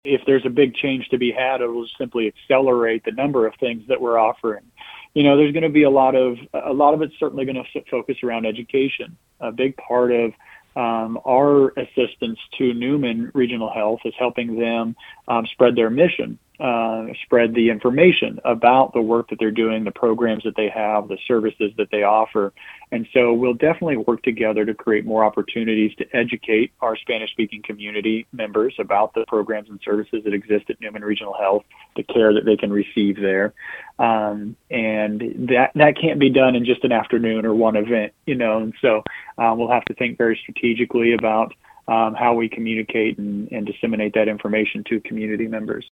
If there's a big change to be had, it will simply accelerate the number of things that we're offering. There's going to be a lot of it's certainly going to focus around education. A big part of our assistance to Newman Regional Health is helping them spread their mission, spread the information about the work that they're doing, the programs that they have, the services that they offer. And so we'll definitely work together to create more opportunities to educate our Spanish-speaking community members about the programs and services that exist at Newman Regional Health, the care that they can receive there. And that can't be done in just an afternoon or one event, and so we'll have to think very strategically about how we communicate and disseminate that information to community members.